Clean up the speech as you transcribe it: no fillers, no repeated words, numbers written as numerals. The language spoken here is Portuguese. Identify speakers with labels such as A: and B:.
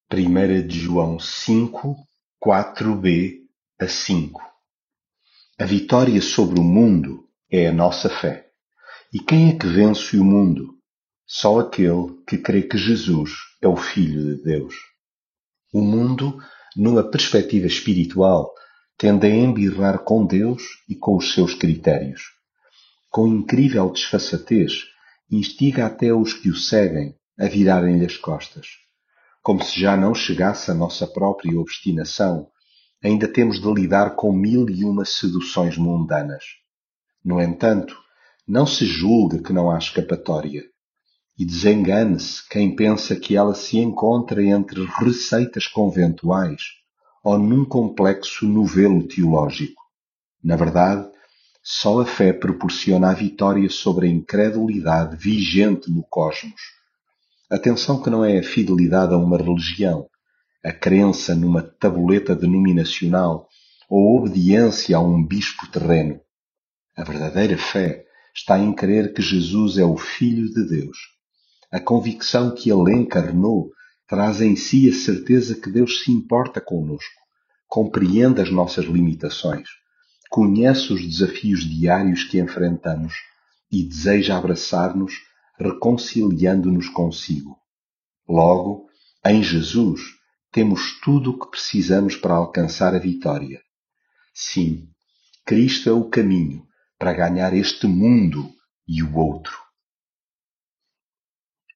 A: Primeira de João 5, 4b a 5. A vitória sobre o mundo é a nossa fé. E quem é que vence o mundo? Só aquele que crê que Jesus é o Filho de Deus. O mundo, numa perspectiva espiritual, tende a embirrar com Deus e com os seus critérios. Com incrível desfaçatez, instiga até os que o seguem a virarem-lhe as costas. Como se já não chegasse a nossa própria obstinação, ainda temos de lidar com 1001 seduções mundanas. No entanto, não se julgue que não há escapatória. E desengane-se quem pensa que ela se encontra entre receitas conventuais ou num complexo novelo teológico. Na verdade, só a fé proporciona a vitória sobre a incredulidade vigente no cosmos. Atenção que não é a fidelidade a uma religião, a crença numa tabuleta denominacional ou a obediência a um bispo terreno. A verdadeira fé está em crer que Jesus é o Filho de Deus. A convicção que Ele encarnou traz em si a certeza que Deus se importa connosco, compreende as nossas limitações, conhece os desafios diários que enfrentamos e deseja abraçar-nos, reconciliando-nos consigo. Logo, em Jesus, temos tudo o que precisamos para alcançar a vitória. Sim, Cristo é o caminho para ganhar este mundo e o outro.